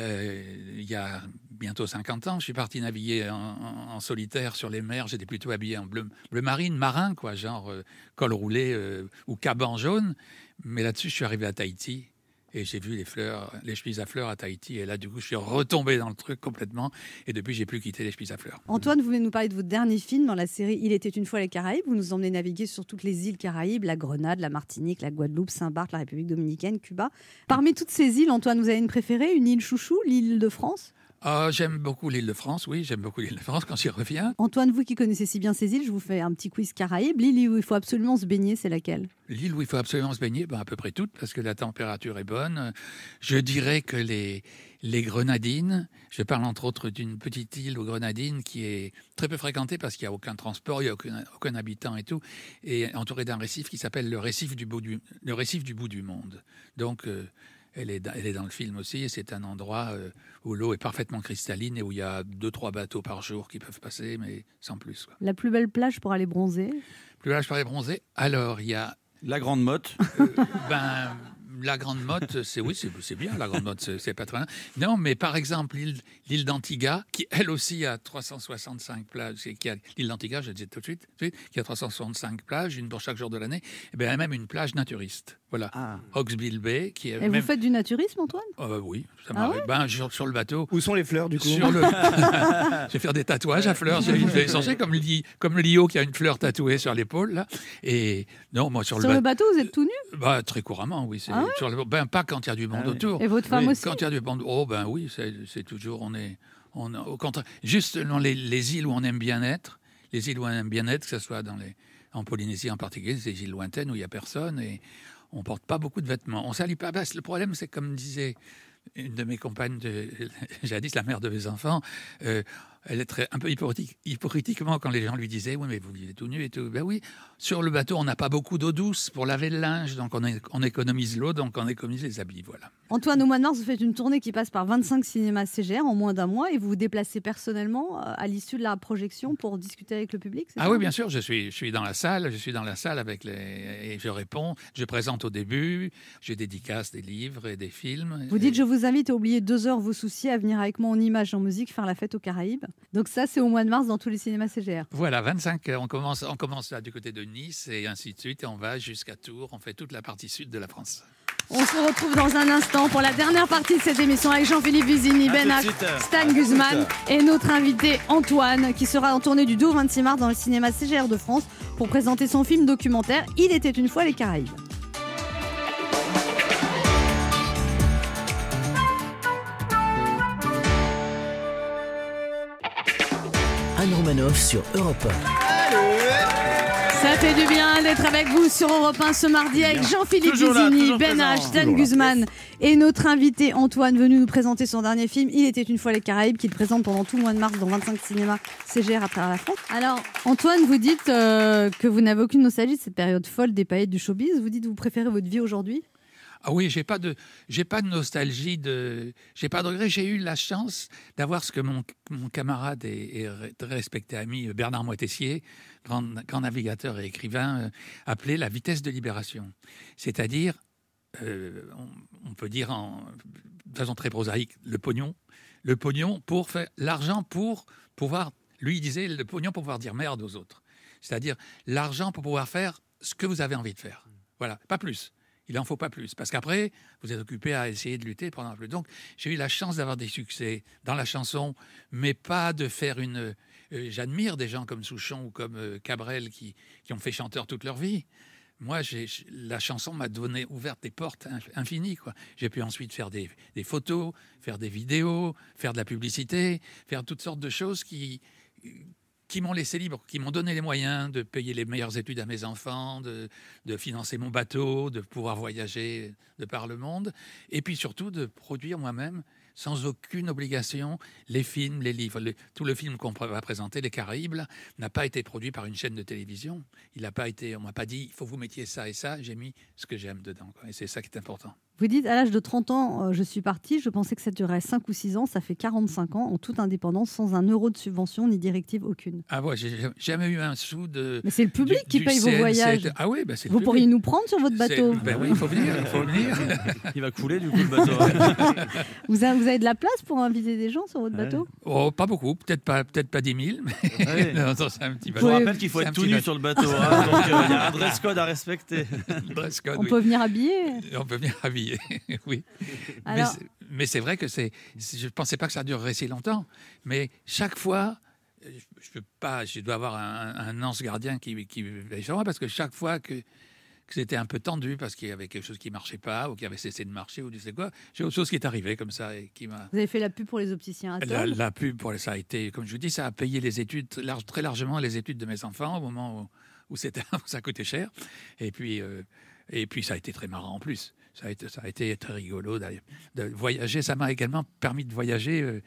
il y a bientôt 50 ans, je suis parti naviguer en solitaire sur les mers. J'étais plutôt habillé en bleu marine, marin, quoi, genre col roulé ou caban jaune. Mais là-dessus, je suis arrivé à Tahiti et j'ai vu les chemises à fleurs à Tahiti. Et là, du coup, je suis retombé dans le truc complètement. Et depuis, j'ai plus quitté les chemises à fleurs. Antoine, vous voulez nous parler de votre dernier film dans la série Il était une fois les Caraïbes. Vous nous emmenez naviguer sur toutes les îles Caraïbes, la Grenade, la Martinique, la Guadeloupe, Saint-Barth, la République dominicaine, Cuba. Parmi toutes ces îles, Antoine, vous avez une préférée, une île chouchou, l'île de France? J'aime beaucoup l'île de France, oui, j'aime beaucoup l'île de France quand j'y reviens. Antoine, vous qui connaissez si bien ces îles, je vous fais un petit quiz Caraïbes. L'île où il faut absolument se baigner, c'est laquelle? L'île où il faut absolument se baigner, à peu près toutes, parce que la température est bonne. Je dirais que les Grenadines, je parle entre autres d'une petite île aux Grenadines qui est très peu fréquentée parce qu'il n'y a aucun transport, il n'y a aucun habitant et tout, et entourée d'un récif qui s'appelle le récif du bout du monde. Donc, elle est dans le film aussi, et c'est un endroit où l'eau est parfaitement cristalline et où il y a 2-3 bateaux par jour qui peuvent passer, mais sans plus. Quoi. La plus belle plage pour aller bronzer? Plus belle plage pour aller bronzer? Alors, il y a... La Grande Motte. La Grande Motte, c'est bien, la Grande Motte, c'est pas très bien. Non, mais par exemple, l'île d'Antigua, qui elle aussi a 365 plages, l'île d'Antigua, je le disais tout de suite, qui a 365 plages, une pour chaque jour de l'année, et bien, elle a même une plage naturiste. Voilà, Hawksbill Bay. Qui est vous faites du naturisme, Antoine? Oui, ça m'arrive. Sur le bateau. Où sont les fleurs, du coup? Je vais faire des tatouages à fleurs. J'ai changé comme le Lio qui a une fleur tatouée sur l'épaule. Là. Et non, moi, sur le bateau, vous êtes tout nu? Très couramment, oui. Pas quand il y a du monde autour. Et votre femme aussi? Quand il y a du monde, oui, c'est toujours, on au contraire, juste dans les îles où on aime bien être, que ce soit en Polynésie en particulier, ces îles lointaines où il n'y a personne et on porte pas beaucoup de vêtements. On salit pas. Le problème, c'est comme disait une de mes compagnes jadis, la mère de mes enfants, elle est un peu hypocritiquement quand les gens lui disaient « Oui, mais vous vivez tout nu et tout. » Ben oui, sur le bateau, on n'a pas beaucoup d'eau douce pour laver le linge, donc on économise l'eau, donc on économise les habits, voilà. Antoine, au mois de mars, vous faites une tournée qui passe par 25 cinémas CGR en moins d'un mois et vous vous déplacez personnellement à l'issue de la projection pour discuter avec le public, c'est ça? Oui, bien sûr, je suis dans la salle, et je réponds, je présente au début, je dédicace des livres et des films. Vous dites « Je vous invite à oublier 2 heures vos soucis, à venir avec moi en images, en musique, faire la fête aux Caraïbes ». Donc ça, c'est au mois de mars dans tous les cinémas CGR. Voilà, 25, on commence là du côté de Nice et ainsi de suite, et on va jusqu'à Tours, on fait toute la partie sud de la France. On se retrouve dans un instant pour la dernière partie de cette émission avec Jean-Philippe Vizini, Ben Hack, Stan Guzman et notre invité Antoine qui sera en tournée du 2 au 26 mars dans le cinéma CGR de France pour présenter son film documentaire « Il était une fois les Caraïbes ». Anne Romanoff sur Europe 1. Ça fait du bien d'être avec vous sur Europe 1 ce mardi avec Jean-Philippe Vizini, Ben H, Dan Guzman et notre invité Antoine venu nous présenter son dernier film Il était une fois les Caraïbes qu'il présente pendant tout le mois de mars dans 25 cinémas CGR à travers la France. Alors Antoine, vous dites que vous n'avez aucune nostalgie de cette période folle des paillettes du showbiz. Vous dites que vous préférez votre vie aujourd'hui? Ah oui, j'ai pas de nostalgie, j'ai pas de regret. J'ai eu la chance d'avoir ce que mon camarade et très respecté ami Bernard Moitessier, grand navigateur et écrivain, appelait la vitesse de libération. C'est-à-dire, on peut dire de façon très prosaïque, le pognon pour faire l'argent pour pouvoir, lui il disait le pognon pour pouvoir dire merde aux autres. C'est-à-dire l'argent pour pouvoir faire ce que vous avez envie de faire. Voilà, pas plus. Il n'en faut pas plus, parce qu'après, vous êtes occupé à essayer de lutter pendant plus. Donc, j'ai eu la chance d'avoir des succès dans la chanson, mais pas de faire une... j'admire des gens comme Souchon ou comme Cabrel qui ont fait chanteur toute leur vie. Moi, la chanson m'a ouvert des portes infinies, quoi. J'ai pu ensuite faire des photos, faire des vidéos, faire de la publicité, faire toutes sortes de choses qui m'ont laissé libre, qui m'ont donné les moyens de payer les meilleures études à mes enfants, de financer mon bateau, de pouvoir voyager de par le monde, et puis surtout de produire moi-même, sans aucune obligation, les films, les livres. Tout le film qu'on va présenter, Les Caraïbes, n'a pas été produit par une chaîne de télévision. On m'a pas dit, il faut que vous mettiez ça et ça. J'ai mis ce que j'aime dedans, quoi. Et c'est ça qui est important. Vous dites, à l'âge de 30 ans, je suis partie, je pensais que ça durerait 5 ou 6 ans, ça fait 45 ans, en toute indépendance, sans un euro de subvention ni directive aucune. Ah ouais, j'ai jamais eu un sou de... Mais c'est le public qui paye vos voyages. Ah oui, c'est vous pourriez nous prendre sur votre bateau. Ben oui, il faut venir. Il va couler du coup le bateau. Vous avez de la place pour inviter des gens sur votre bateau? Oh, pas beaucoup, peut-être pas 10 000, mais ouais. Non, c'est un petit bateau. Je vous rappelle qu'il faut être tout nu sur le bateau, hein, donc il y a un dress code à respecter. On peut venir habiller. On peut venir habiller, oui. Alors... Mais c'est vrai que je ne pensais pas que ça durerait si longtemps. Mais chaque fois, je dois avoir un ange gardien qui veille sur moi, parce que chaque fois que c'était un peu tendu, parce qu'il y avait quelque chose qui ne marchait pas, ou qui avait cessé de marcher, ou tu sais quoi, j'ai autre chose qui est arrivée comme ça. Et qui m'a... Vous avez fait la pub pour les opticiens à Tôle. La pub, ça a été, comme je vous dis, ça a payé les études, très largement les études de mes enfants, au moment où ça coûtait cher. Et puis ça a été très marrant en plus. Ça a été très rigolo de voyager. Ça m'a également permis de voyager,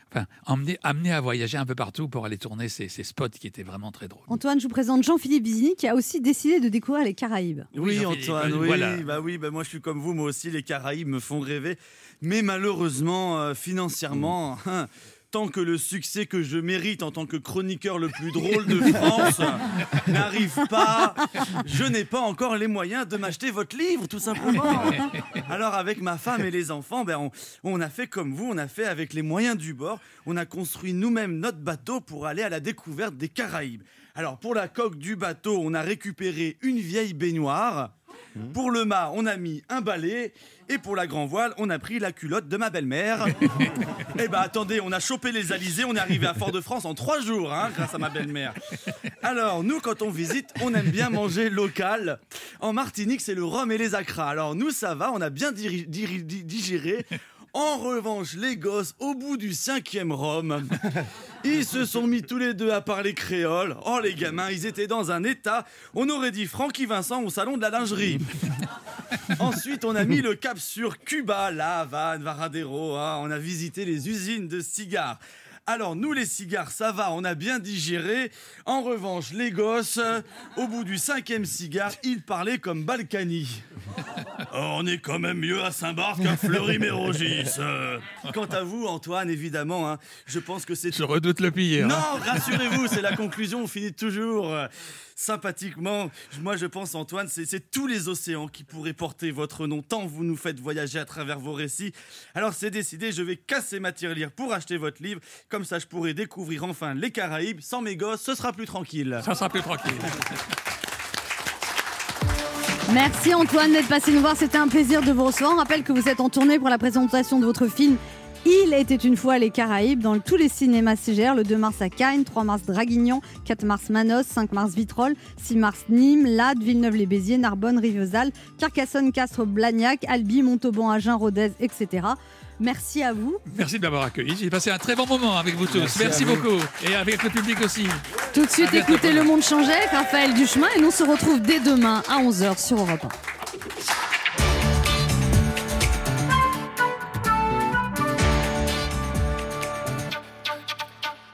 amener à voyager un peu partout pour aller tourner ces spots qui étaient vraiment très drôles. Antoine, je vous présente Jean-Philippe Vizini qui a aussi décidé de découvrir les Caraïbes. Oui, Antoine, oui. Voilà. Moi je suis comme vous, moi aussi les Caraïbes me font rêver. Mais malheureusement, financièrement... tant que le succès que je mérite en tant que chroniqueur le plus drôle de France n'arrive pas, je n'ai pas encore les moyens de m'acheter votre livre, tout simplement. Alors avec ma femme et les enfants, on a fait comme vous, on a fait avec les moyens du bord, on a construit nous-mêmes notre bateau pour aller à la découverte des Caraïbes. Alors pour la coque du bateau, on a récupéré une vieille baignoire. Pour le mât, on a mis un balai. Et pour la grand voile, on a pris la culotte de ma belle-mère. Eh ben attendez, on a chopé les alizés, on est arrivé à Fort-de-France en 3 jours, grâce à ma belle-mère. Alors nous, quand on visite, on aime bien manger local. En Martinique, c'est le rhum et les acras. Alors nous, ça va, on a bien digéré. En revanche, les gosses, au bout du 5e rhum, ils se sont mis tous les deux à parler créole. Oh, les gamins, ils étaient dans un état. On aurait dit Francky Vincent au salon de la lingerie. Ensuite, on a mis le cap sur Cuba, La Havane, Varadero. On a visité les usines de cigares. Alors, nous, les cigares, ça va, on a bien digéré. En revanche, les gosses, au bout du 5e cigare, ils parlaient comme Balkany. Oh, on est quand même mieux à Saint-Barth qu'à Fleury-Mérogis. Quant à vous, Antoine, évidemment, je pense que c'est... Je redoute le pire. Non, rassurez-vous, c'est la conclusion, on finit toujours sympathiquement. Moi, je pense, Antoine, c'est tous les océans qui pourraient porter votre nom, tant vous nous faites voyager à travers vos récits. Alors, c'est décidé, je vais casser ma tirelire pour acheter votre livre. Comme ça, je pourrai découvrir enfin les Caraïbes. Sans mes gosses, ce sera plus tranquille. Ça sera plus tranquille. Merci Antoine d'être passé nous voir, c'était un plaisir de vous recevoir. On rappelle que vous êtes en tournée pour la présentation de votre film Il était une fois les Caraïbes dans tous les cinémas CGR, le 2 mars à Cannes, 3 mars Draguignan, 4 mars Manos, 5 mars Vitrolles, 6 mars Nîmes, Lade, Villeneuve-les-Béziers, Narbonne, Rivesaltes, Carcassonne, Castres, Blagnac, Albi, Montauban, Agen, Rodez, etc. Merci à vous. Merci de m'avoir accueilli. J'ai passé un très bon moment avec vous tous. Merci beaucoup. Et avec le public aussi. Tout de suite, écoutez Le Monde changeait avec Raphaël Duchemin et nous on se retrouve dès demain à 11h sur Europe 1.